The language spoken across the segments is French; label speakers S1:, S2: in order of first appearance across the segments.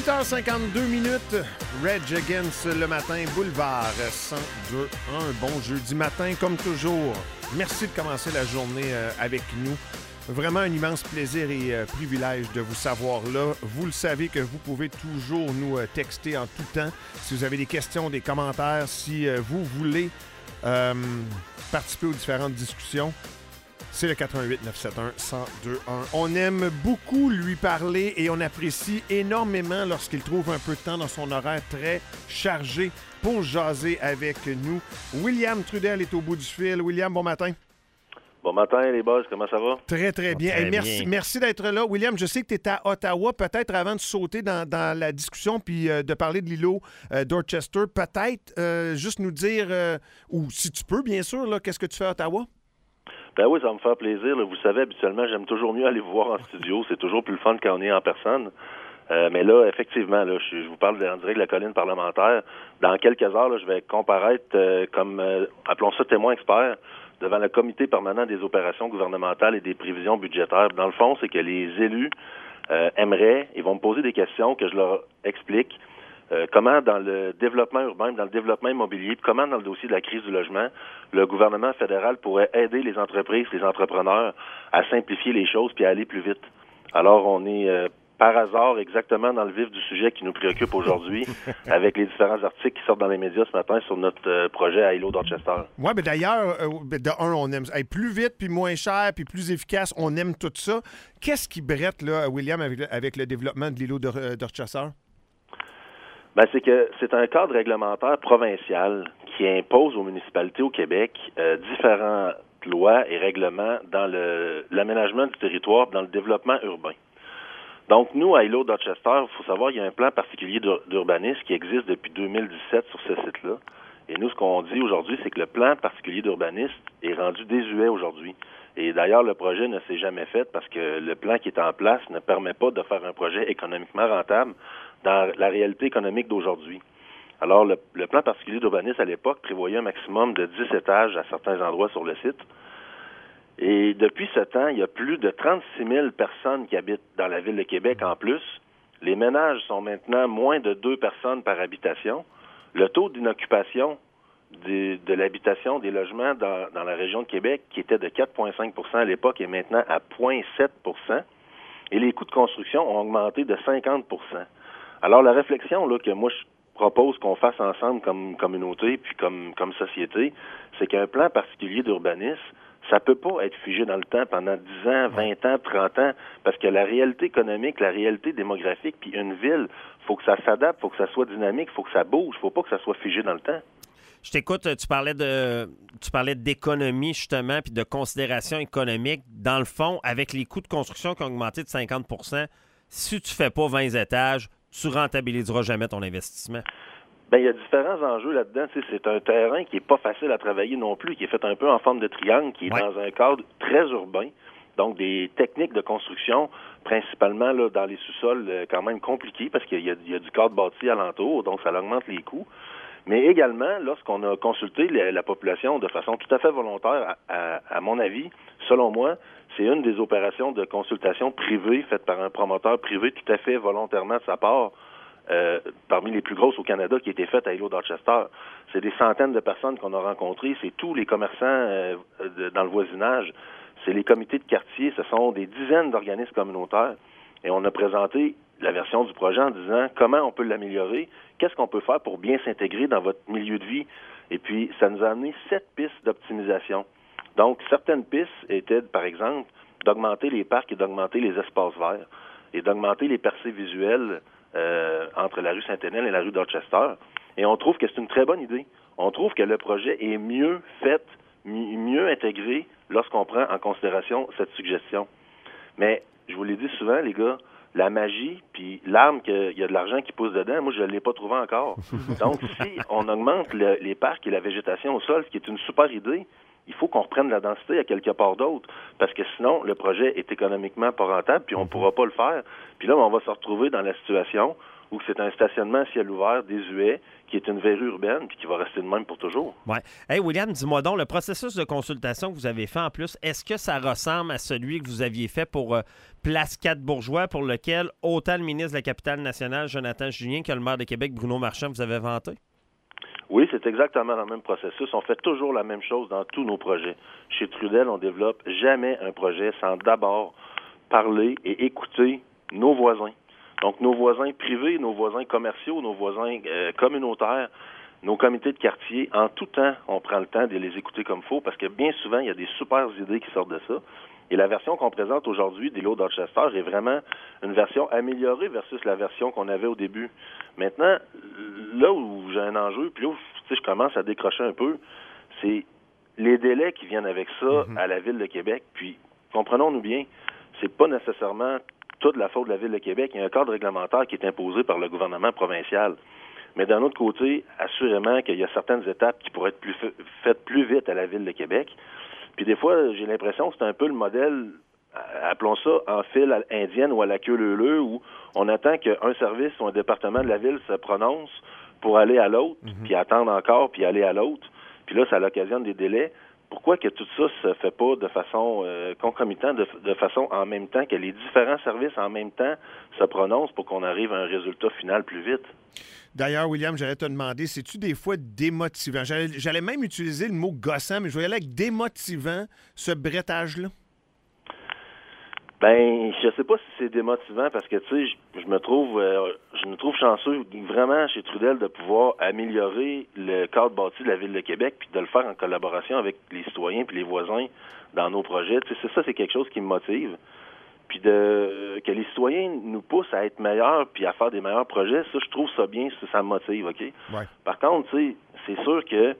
S1: 8h52, Rage Against le matin, Boulevard 102.1. Bon jeudi matin, comme toujours. Merci de commencer la journée avec nous. Vraiment un immense plaisir et privilège de vous savoir là. Vous le savez que vous pouvez toujours nous texter en tout temps. Si vous avez des questions, des commentaires, si vous voulez participer aux différentes discussions, c'est le 88-971-1021. On aime beaucoup lui parler et on apprécie énormément lorsqu'il trouve un peu de temps dans son horaire très chargé pour jaser avec nous. William Trudel est au bout du fil. William, bon matin.
S2: Bon matin, les boys, comment ça va?
S1: Très, très bien.
S3: Très
S1: Merci d'être là. William, je sais que tu es à Ottawa. Peut-être avant de sauter dans la discussion puis de parler de l'îlot Dorchester, peut-être juste nous dire, ou si tu peux, bien sûr, là, qu'est-ce que tu fais à Ottawa?
S2: Ben oui, ça va me faire plaisir. Là. Vous savez, habituellement, j'aime toujours mieux aller vous voir en studio. C'est toujours plus le fun quand on est en personne. Mais là, effectivement, là, je vous parle en direct de la colline parlementaire. Dans quelques heures, là, je vais comparaître comme, appelons ça témoin expert, devant le comité permanent des opérations gouvernementales et des prévisions budgétaires. Dans le fond, c'est que les élus aimeraient, ils vont me poser des questions que je leur explique. Comment dans le développement urbain, dans le développement immobilier, puis comment dans le dossier de la crise du logement, le gouvernement fédéral pourrait aider les entreprises, les entrepreneurs à simplifier les choses puis à aller plus vite. Alors, on est par hasard exactement dans le vif du sujet qui nous préoccupe aujourd'hui avec les différents articles qui sortent dans les médias ce matin sur notre projet à l'îlot Dorchester.
S1: Oui, mais d'ailleurs, on aime plus vite, puis moins cher, puis plus efficace, on aime tout ça. Qu'est-ce qui brette, là, William, avec le développement de l'îlot Dorchester?
S2: Ben, c'est que c'est un cadre réglementaire provincial qui impose aux municipalités au Québec différentes lois et règlements dans l'aménagement du territoire, dans le développement urbain. Donc, nous, à l'îlot Dorchester, il faut savoir qu'il y a un plan particulier d'urbanisme qui existe depuis 2017 sur ce site-là. Et nous, ce qu'on dit aujourd'hui, c'est que le plan particulier d'urbanisme est rendu désuet aujourd'hui. Et d'ailleurs, le projet ne s'est jamais fait parce que le plan qui est en place ne permet pas de faire un projet économiquement rentable dans la réalité économique d'aujourd'hui. Alors, le plan particulier d'urbanisme, à l'époque, prévoyait un maximum de 10 étages à certains endroits sur le site. Et depuis ce temps, il y a plus de 36 000 personnes qui habitent dans la ville de Québec en plus. Les ménages sont maintenant moins de 2 personnes par habitation. Le taux d'inoccupation de l'habitation des logements dans la région de Québec, qui était de 4,5 % à l'époque, est maintenant à 0,7 %. Et les coûts de construction ont augmenté de 50 %. Alors, la réflexion là que moi, je propose qu'on fasse ensemble comme communauté puis comme société, c'est qu'un plan particulier d'urbanisme, ça peut pas être figé dans le temps pendant 10 ans, 20 ans, 30 ans, parce que la réalité économique, la réalité démographique, puis une ville, faut que ça s'adapte, faut que ça soit dynamique, faut que ça bouge, faut pas que ça soit figé dans le temps.
S3: Je t'écoute, tu parlais d'économie, justement, puis de considération économique. Dans le fond, avec les coûts de construction qui ont augmenté de 50 %, si tu fais pas 20 étages, tu rentabiliseras jamais ton investissement.
S2: Bien, il y a différents enjeux là-dedans. Tu sais, c'est un terrain qui est pas facile à travailler non plus, qui est fait un peu en forme de triangle, qui est dans un cadre très urbain. Donc, des techniques de construction, principalement là, dans les sous-sols, quand même compliquées, parce qu'il y a du cadre bâti alentour, donc ça augmente les coûts. Mais également, lorsqu'on a consulté la population de façon tout à fait volontaire, à mon avis, selon moi, c'est une des opérations de consultation privée faites par un promoteur privé tout à fait volontairement de sa part, parmi les plus grosses au Canada qui a été faite à l'îlot Dorchester. C'est des centaines de personnes qu'on a rencontrées, c'est tous les commerçants dans le voisinage, c'est les comités de quartier, ce sont des dizaines d'organismes communautaires. Et on a présenté la version du projet en disant comment on peut l'améliorer, qu'est-ce qu'on peut faire pour bien s'intégrer dans votre milieu de vie. Et puis, ça nous a amené 7 pistes d'optimisation. Donc, certaines pistes étaient, par exemple, d'augmenter les parcs et d'augmenter les espaces verts et d'augmenter les percées visuelles entre la rue Saint-Énel et la rue Dorchester. Et on trouve que c'est une très bonne idée. On trouve que le projet est mieux fait, mieux intégré lorsqu'on prend en considération cette suggestion. Mais, je vous l'ai dit souvent, les gars, la magie, puis l'arme qu'il y a de l'argent qui pousse dedans, moi, je ne l'ai pas trouvé encore. Donc, si on augmente les parcs et la végétation au sol, ce qui est une super idée, il faut qu'on reprenne la densité à quelque part d'autre, parce que sinon, le projet est économiquement pas rentable, puis on ne pourra pas le faire. Puis là, on va se retrouver dans la situation ou que c'est un stationnement à ciel ouvert désuet, qui est une verrue urbaine, puis qui va rester de même pour toujours.
S3: Oui. Hey, William, dis-moi donc, le processus de consultation que vous avez fait en plus, est-ce que ça ressemble à celui que vous aviez fait pour Place 4 Bourgeois, pour lequel autant le ministre de la Capitale-Nationale, Jonathan Julien, que le maire de Québec, Bruno Marchand, vous avez vanté?
S2: Oui, c'est exactement le même processus. On fait toujours la même chose dans tous nos projets. Chez Trudel, on développe jamais un projet sans d'abord parler et écouter nos voisins. Donc, nos voisins privés, nos voisins commerciaux, nos voisins communautaires, nos comités de quartier, en tout temps, on prend le temps de les écouter comme il faut, parce que bien souvent, il y a des super idées qui sortent de ça. Et la version qu'on présente aujourd'hui d'Îlot Dorchester est vraiment une version améliorée versus la version qu'on avait au début. Maintenant, là où j'ai un enjeu, puis là où je commence à décrocher un peu, c'est les délais qui viennent avec ça à la Ville de Québec. Puis, comprenons-nous bien, c'est pas nécessairement toute la faute de la Ville de Québec. Il y a un cadre réglementaire qui est imposé par le gouvernement provincial. Mais d'un autre côté, assurément qu'il y a certaines étapes qui pourraient être faites plus vite à la Ville de Québec. Puis des fois, j'ai l'impression que c'est un peu le modèle, appelons ça en file indienne ou à la queue leu-leu, où on attend qu'un service ou un département de la Ville se prononce pour aller à l'autre, puis attendre encore, puis aller à l'autre. Puis là, ça occasionne des délais. Pourquoi que tout ça se fait pas de façon concomitante, de façon en même temps, que les différents services en même temps se prononcent pour qu'on arrive à un résultat final plus vite?
S1: D'ailleurs, William, j'allais te demander, c'est-tu des fois démotivant? J'allais même utiliser le mot gossant, mais je vais y aller avec démotivant, ce brettage-là.
S2: Ben, je sais pas si c'est démotivant parce que, tu sais, je me trouve chanceux vraiment chez Trudel de pouvoir améliorer le cadre bâti de la Ville de Québec puis de le faire en collaboration avec les citoyens puis les voisins dans nos projets. Tu sais, c'est quelque chose qui me motive. Puis que les citoyens nous poussent à être meilleurs puis à faire des meilleurs projets, ça, je trouve ça bien, ça me motive, OK?
S1: Ouais.
S2: Par contre, tu sais, c'est sûr que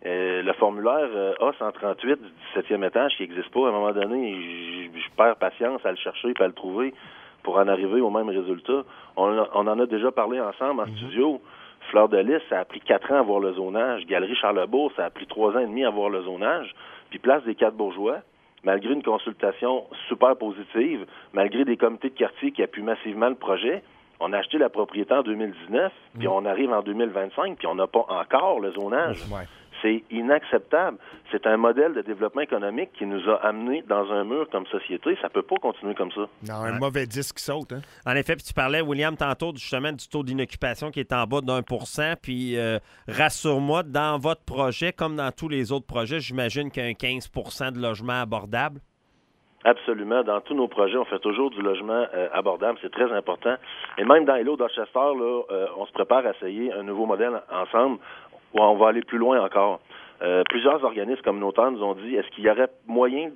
S2: le formulaire A138 du 17e étage qui n'existe pas, à un moment donné, je perds patience à le chercher et à le trouver pour en arriver au même résultat. On en a déjà parlé ensemble en studio. Fleur de Lys, ça a pris 4 ans à avoir le zonage. Galerie Charlebourg, ça a pris 3 ans et demi à avoir le zonage. Puis Place des Quatre Bourgeois, malgré une consultation super positive, malgré des comités de quartier qui appuient massivement le projet, on a acheté la propriété en 2019, puis on arrive en 2025, puis on n'a pas encore le zonage.
S1: Ouais.
S2: C'est inacceptable. C'est un modèle de développement économique qui nous a amenés dans un mur comme société. Ça peut pas continuer comme ça.
S1: Non, un mauvais disque qui saute. Hein?
S3: En effet, puis tu parlais, William, tantôt justement du taux d'inoccupation qui est en bas d'1 %. Puis rassure-moi, dans votre projet, comme dans tous les autres projets, j'imagine qu'il y a un 15 % de logements abordables.
S2: Absolument. Dans tous nos projets, on fait toujours du logement abordable. C'est très important. Et même dans Îlot Dorchester, là, on se prépare à essayer un nouveau modèle ensemble où on va aller plus loin encore. Plusieurs organismes communautaires nous ont dit, est-ce qu'il y aurait moyen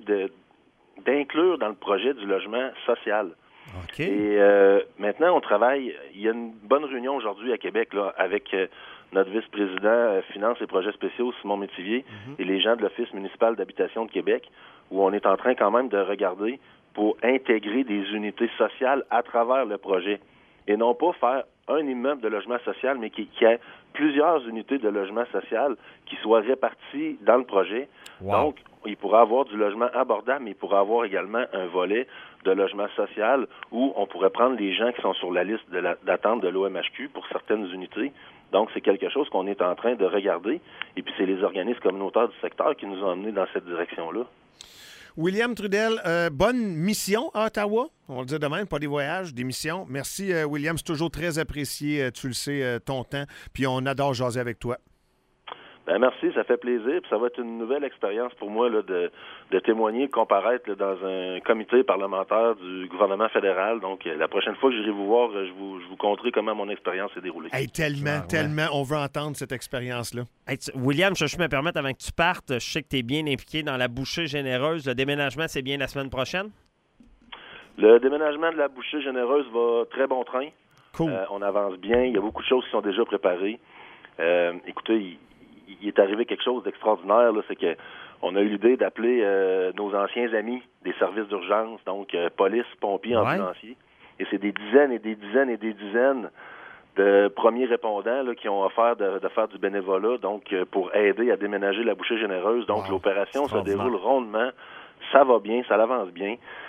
S2: d'inclure dans le projet du logement social?
S3: OK.
S2: Et maintenant, on travaille. Il y a une bonne réunion aujourd'hui à Québec là, avec notre vice-président Finances et projets spéciaux, Simon Métivier, et les gens de l'Office municipal d'habitation de Québec, où on est en train quand même de regarder pour intégrer des unités sociales à travers le projet. Et non pas faire un immeuble de logement social, mais qui ait plusieurs unités de logement social qui soient réparties dans le projet.
S3: Wow.
S2: Donc, il pourra avoir du logement abordable, mais il pourra avoir également un volet de logement social où on pourrait prendre les gens qui sont sur la liste d'attente de l'OMHQ pour certaines unités. Donc, c'est quelque chose qu'on est en train de regarder. Et puis, c'est les organismes communautaires du secteur qui nous ont amenés dans cette direction-là.
S1: William Trudel, bonne mission à Ottawa. On le dit de même, pas des voyages, des missions. Merci, William. C'est toujours très apprécié, tu le sais, ton temps. Puis on adore jaser avec toi.
S2: Ben merci, ça fait plaisir. Puis ça va être une nouvelle expérience pour moi là, de témoigner, de comparaître là, dans un comité parlementaire du gouvernement fédéral. Donc, la prochaine fois que j'irai vous voir, je vous conterai comment mon expérience s'est déroulée.
S1: Hey, tellement, on veut entendre cette expérience-là.
S3: Hey, William, je me permettre avant que tu partes, je sais que tu es bien impliqué dans la bouchée généreuse. Le déménagement, c'est bien la semaine prochaine?
S2: Le déménagement de la bouchée généreuse va très bon train.
S1: Cool.
S2: On avance bien. Il y a beaucoup de choses qui sont déjà préparées. Écoutez, il est arrivé quelque chose d'extraordinaire, là, c'est que on a eu l'idée d'appeler nos anciens amis des services d'urgence, donc police, pompiers, ambulanciers. Et c'est des dizaines et des dizaines et des dizaines de premiers répondants là, qui ont offert de faire du bénévolat, donc pour aider à déménager la bouchée généreuse. Donc l'opération se déroule rondement, ça va bien, ça avance bien.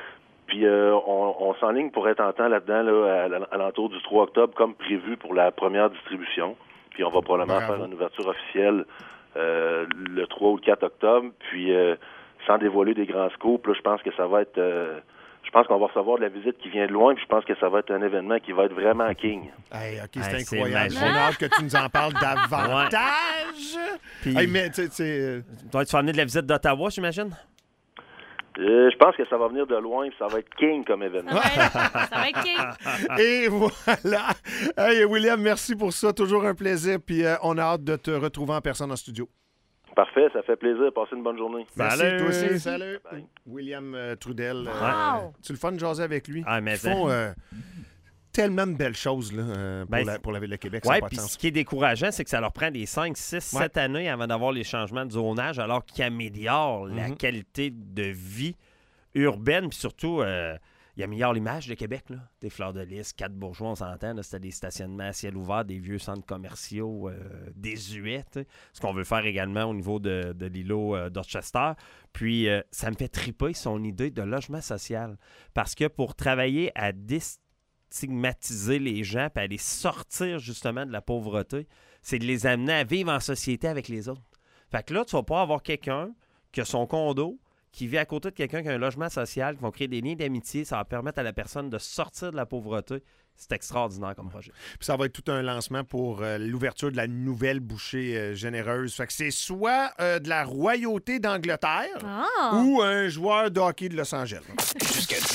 S2: Puis on s'enligne pour être en temps là-dedans, là, à l'entour du 3 octobre, comme prévu pour la première distribution. Puis on va probablement faire une ouverture officielle le 3 ou le 4 octobre. Puis sans dévoiler des grands scoops, là, je pense que ça va être... je pense qu'on va recevoir de la visite qui vient de loin, puis je pense que ça va être un événement qui va être vraiment king.
S1: Hey, OK,
S3: Hey,
S1: c'est incroyable.
S3: c'est
S1: On a hâte que tu nous en parles davantage.
S3: Puis,
S1: Hey, mais tu sais...
S3: tu vas amener de la visite d'Ottawa, j'imagine?
S2: Je pense que ça va venir de loin, puis ça va être king comme événement.
S4: Ça va être king.
S1: Et voilà. Hey, William, merci pour ça. Toujours un plaisir. Puis on a hâte de te retrouver en personne en studio.
S2: Parfait, ça fait plaisir. Passez une bonne journée.
S1: Merci,
S3: Salut.
S1: toi aussi. Salut.
S2: Bye.
S1: William Trudel.
S4: Wow.
S1: Tu le fun de jaser avec lui?
S3: Ah, mais
S1: Ils font tellement de belles choses là, pour la Ville de Québec. Ça
S3: Oui,
S1: n'a pas de
S3: puis
S1: sens.
S3: ce qui est décourageant, c'est que ça leur prend des 5, 6, 7 années avant d'avoir les changements de zonage, alors qu'ils améliorent la qualité de vie urbaine, puis surtout, ils améliorent l'image de Québec, là. Des fleurs de lys, 4 bourgeois, on s'entend, là, c'était des stationnements à ciel ouvert, des vieux centres commerciaux désuets, tu sais. Ce qu'on veut faire également au niveau de l'îlot d'Orchester. Puis, ça me fait triper son idée de logement social, parce que pour travailler à stigmatiser les gens puis à les sortir justement de la pauvreté, c'est de les amener à vivre en société avec les autres. Fait que là, tu vas pas avoir quelqu'un qui a son condo, qui vit à côté de quelqu'un qui a un logement social, qui vont créer des liens d'amitié, ça va permettre à la personne de sortir de la pauvreté. C'est extraordinaire comme projet.
S1: Puis ça va être tout un lancement pour l'ouverture de la nouvelle bouchée généreuse. Fait que c'est soit de la royauté d'Angleterre ou un joueur de hockey de Los Angeles.
S5: Jusqu'à